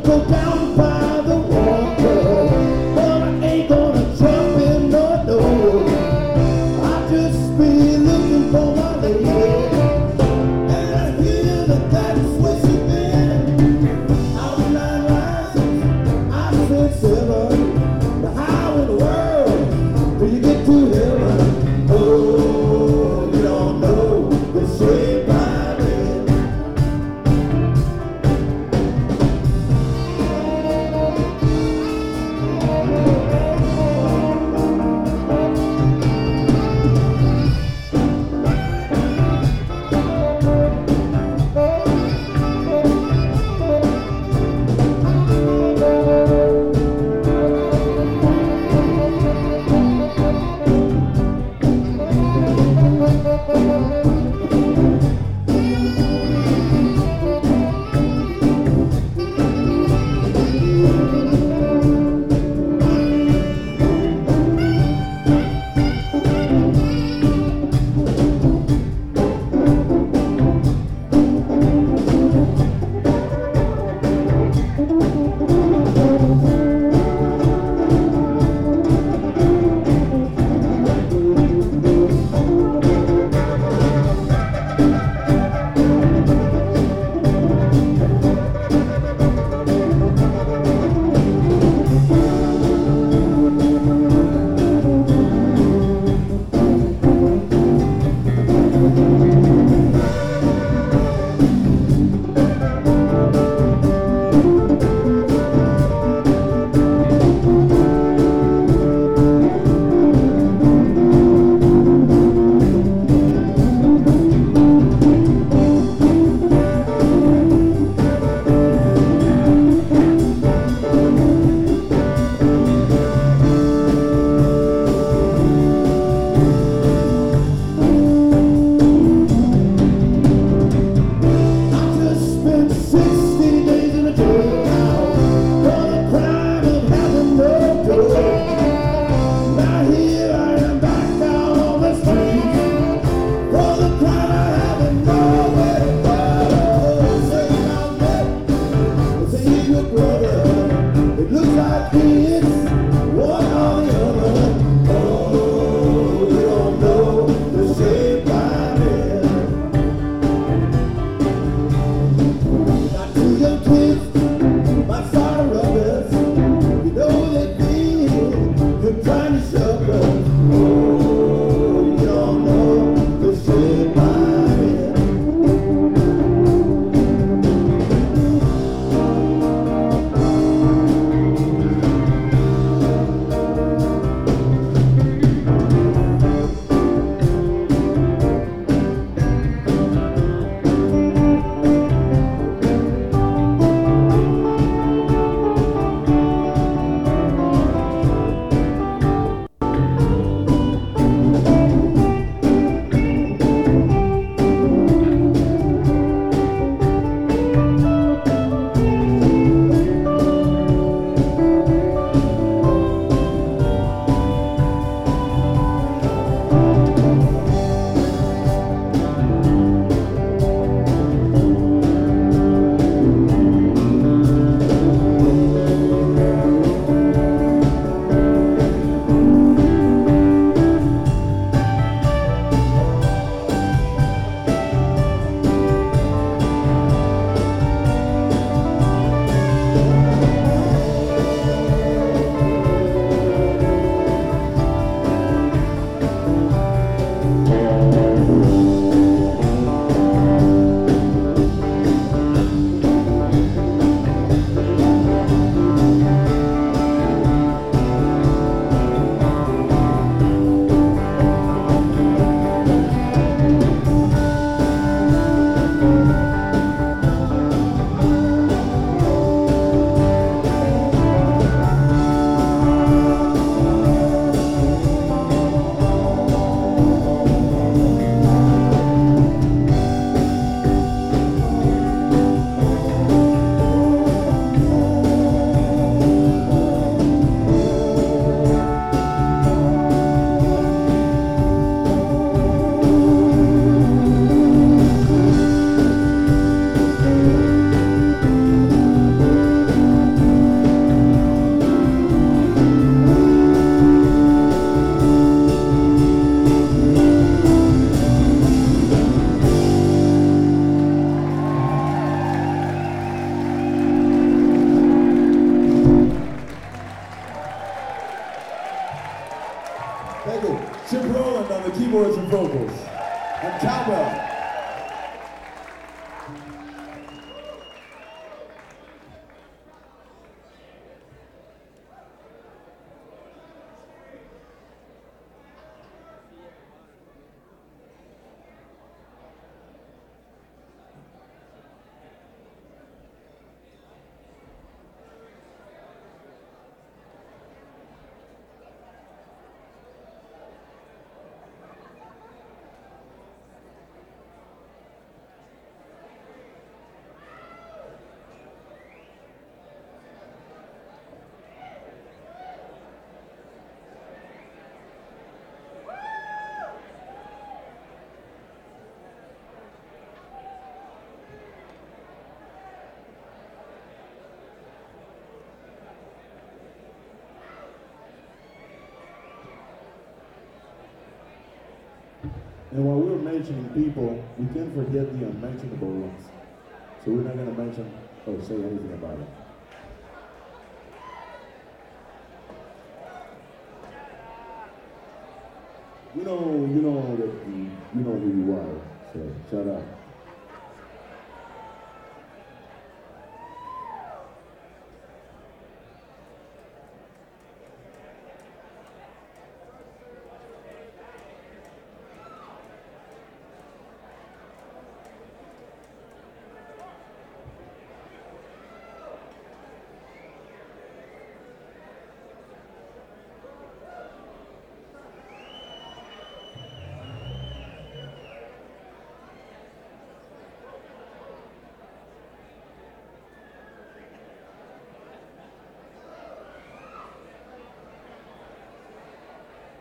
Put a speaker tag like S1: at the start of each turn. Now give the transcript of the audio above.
S1: go down by the water, but I ain't gonna jump in no door. I just be looking for my lady, and I hear that that's where she been. Outline license, I said 7. But how in the world do you get to heaven? Oh, you don't know. It's straight by me. keyboards and vocals, and cowbell. And while we're mentioning people, we can't forget the unmentionable ones. So we're not going to mention or say anything about it. You know that you know who you are. So shut up.